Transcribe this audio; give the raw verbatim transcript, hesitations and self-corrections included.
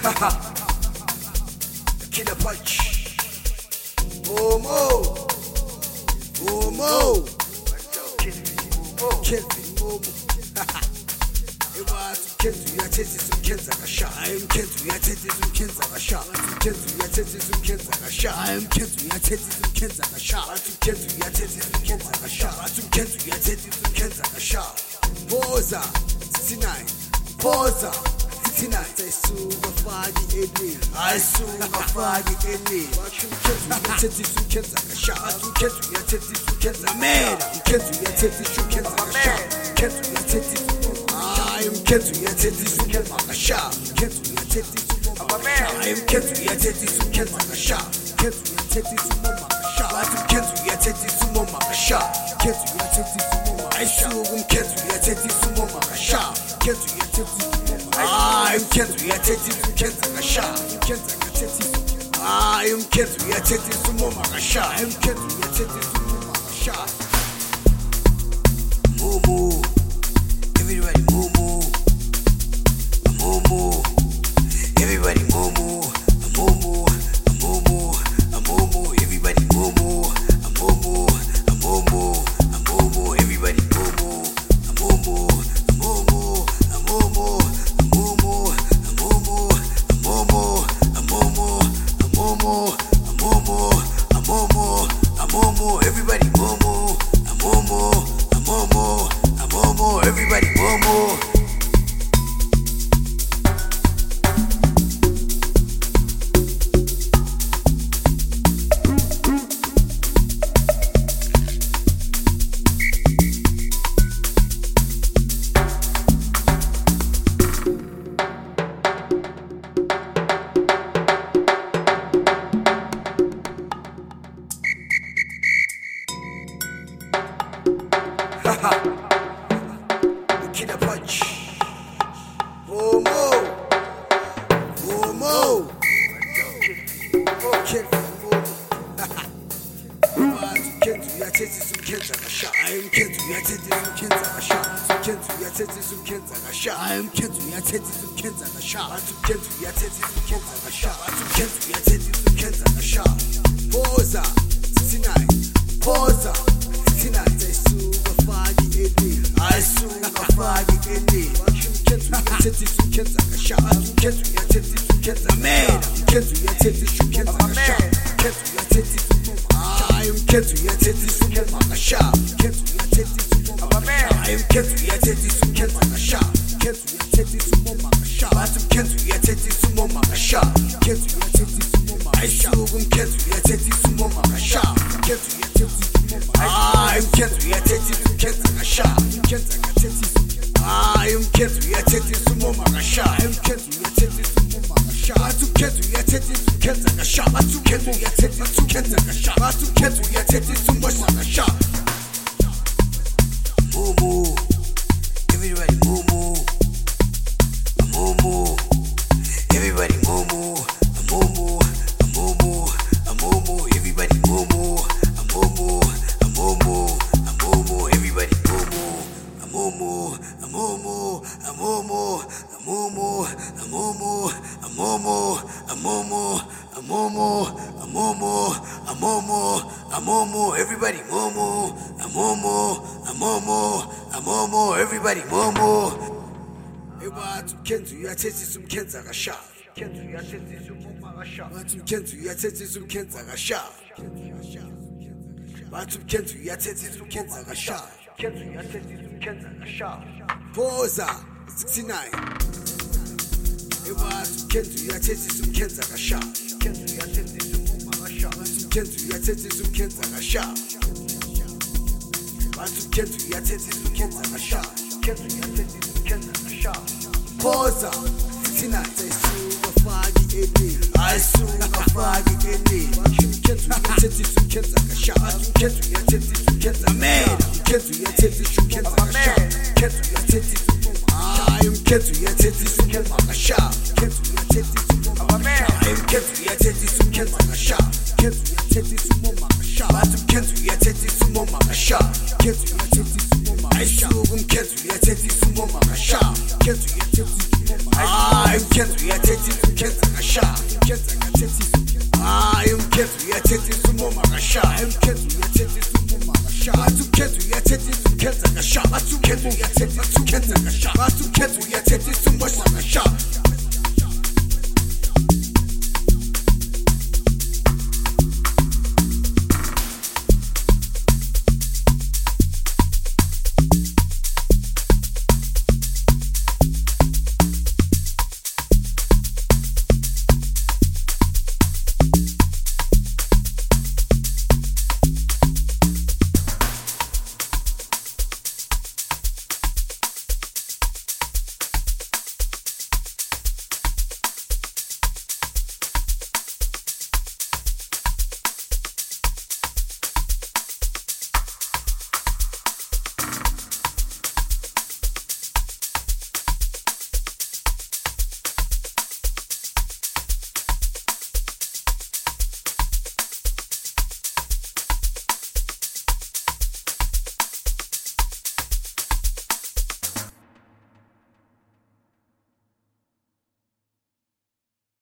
Killer punch. Momo. Momo. Kelvin Momo. Kentu yathethi sumkhenza kasha hayi mkhentu yathethi sumkhenza kasha mkhentu yathethi sumkhenza kasha hayi mkhentu yathethi sumkhenza kasha mkhentu yathethi sumkhenza kasha mkhentu yathethi sumkhenza kasha Phoza sixty-nine Phoza sixty-nine sayisuka faki eni ayisuka faki eni mkhentu yathethi sumkhenza kasha mkhentu yathethi sumkhenza mera mkhentu yathethi sumkhenza kasha mkhentu yathethi I'm Kentu yathethi sumkhenza kasha Kentu yathethi sumoma kasha I'm Kentu yathethi sumkhenza kasha Kentu yathethi sumoma kasha Bathi Kentu yathethi sumoma kasha Kentu yathethi sumoma ayisuka Kentu yathethi sumoma kasha Kentu yathethi sumoma I'm Kentu yathethi sumkhenza kasha Kentu yathethi I'm Kentu yathethi sumoma kasha I'm Kentu yathethi sumoma kasha Mumu everybody Mumu Mumu, everybody Mumu, Mumu, Mumu, Mumu, everybody Mumu, Mumu, Mumu, Mumu, everybody Mumu, Mumu, Mumu, Mumu, Mumu, Mumu, Mumu, Mumu, Mumu, Mumu, Mumu, everybody Mumu, Mumu, Mumu, Mumu, everybody Mumu. Killer punch. Momo. Momo. Kelvin Momo. Kentu yathethi sumkhenza kasha I'm Kentu yathethi sumkhenza kasha Kentu yathethi sumkhenza kasha I'm Kentu yathethi sumkhenza kasha Kentu yathethi sumkhenza kasha Kentu yathethi sumkhenza kasha Phoza sixty-nine Phoza sixty-nine sayisuka faki eni ayisuka faki eni Kentu yathethi sumkhenza kasha Kentu yathethi sumkhenza mera Kentu yathethi sumkhenza kasha Kentu yathethi I'm Kentu yathethi sumkhenza kasha Kentu yathethi sumoma kasha I'm Kentu yathethi sumkhenza kasha Kentu yathethi sumoma kasha Bathi Kentu yathethi sumoma kasha Kentu yathethi sumoma ayisuka Kentu yathethi sumoma kasha Kentu yathethi sumoma I'm Kentu yathethi sumkhenza kasha Kentu yathethi I'm Kentu yathethi sumoma kasha I'm Kentu yathethi sumoma kasha Bathi Kentu yathethi sumkhenza kasha Bathi Kentu yathethi sumkhenza kasha Bathi Kentu yathethi sumoma kasha Mumu everybody Mumu Mumu everybody Mumu Mumu Mumu Mumu everybody Mumu Mumu Mumu Mumu everybody Mumu Mumu Mumu Mumu Mumu Mumu Mumu Mumu Mumu Mumu Mumu Mumu everybody Mumu Mumu Mumu Mumu everybody Mumu Ebathi Kentu yathethi sumkhenza kasha Kentu yathethi sumoma kasha Bathi Kentu yathethi sumkhenza kasha Bathi Kentu yathethi sumkhenza kasha Kentu yathethi sumkhenza kasha Phoza sixty-nine Ebathi Kentu yathethi sumkhenza kasha Kentu yathethi sumoma kasha Kentu yathethi sumkhenza kasha Bathi Kentu yathethi sumkhenza kasha Kentu yathethi sumkhenza kasha Phoza sixty-nine sayisuka faki eni ayisuka faki eni Kentu yathethi sumkhenza kasha Kentu yathethi sumkhenza mera Kentu yathethi sumkhenza kasha Kentu yathethi sumoma I'm Kentu yathethi sumkhenza kasha Kentu yathethi sumoma kasha I'm Kentu yathethi sumkhenza kasha Kentu yathethi sumoma kasha Bathi Kentu yathethi sumoma kasha Kentu yathethi sumoma ayisuka Kentu yathethi sumoma kasha Kentu yathethi hayi umkhenzo uyathethisa umkhenza kasha umkhenza kathethisa hayi umkhenzo uyathethisa umoma kasha umkhenzo uyathethisa umoma kasha bathi umkhenzo uyathethisa umkhenza kasha bathi umkhenzo uyathethisa umkhenza kasha bathi umkhenzo uyathethisa umoma kasha